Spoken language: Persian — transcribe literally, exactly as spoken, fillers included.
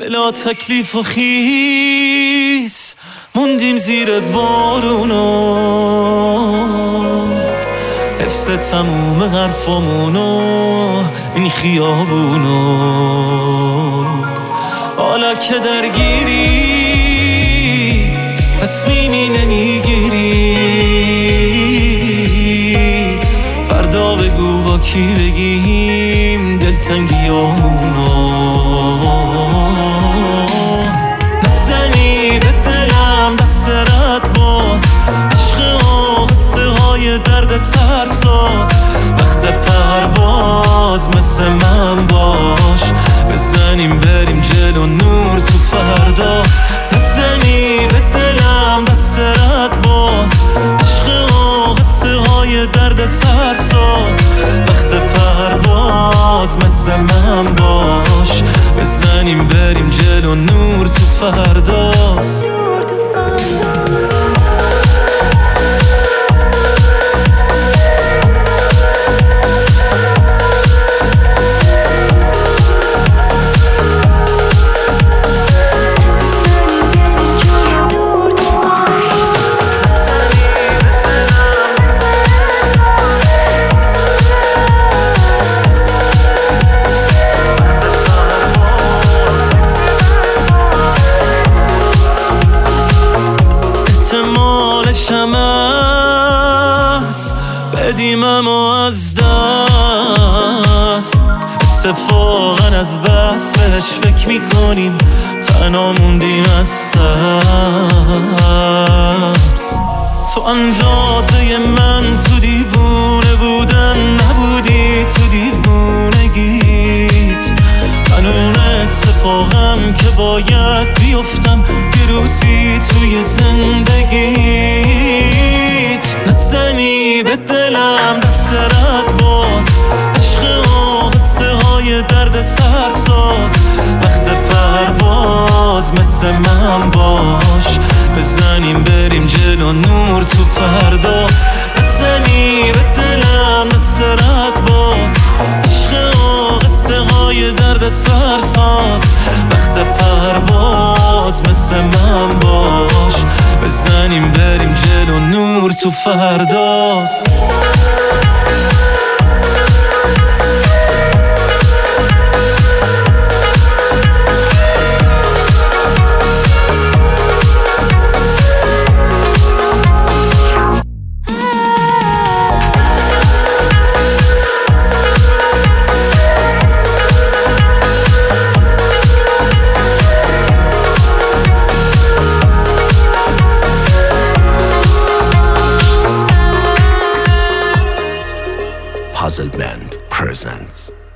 بلا تکلیف و خیس موندیم زیر بارونا، حفظ تموم حرفامونو این خیابونو. حالا که درگیری تصمیمی نمیگیری، فردا بگو با کی بگیم دلتنگیامونو. نزنی به دلم دست رد باز، عشق و قصه های درد سرساز. وقت پرواز مثل من باش، بزنیم بریم جلو نور تو فرداست. نزنی به دلم دست رد باز، عشق و قصه های درد سرساز. وقت پرواز مثل من باش، بزنیم بریم جلو نور تو فرداست. احتمالشم هست بدیم اما از دست، اتفاقا از بس بهش فکر میکنیم تنها موندیم از ترس. تو اندازه من تو دیوونه بودن نبودی، تو دیوونگیت من اون اتفاقم که باید بیفتم یه روزی توی زندگیت. نزنی به دلم دست رد باز، عشق و قصه های درد سرساز. وقت پرواز مثل من باش، بزنیم بریم جلو نور تو فرداست. نزنی به دلم دست رد باز، عشق و قصه های درد سرساز. وقت پرواز مثل من باش، بزنیم بریم جلو نور تو فرداست. Puzzle Band presents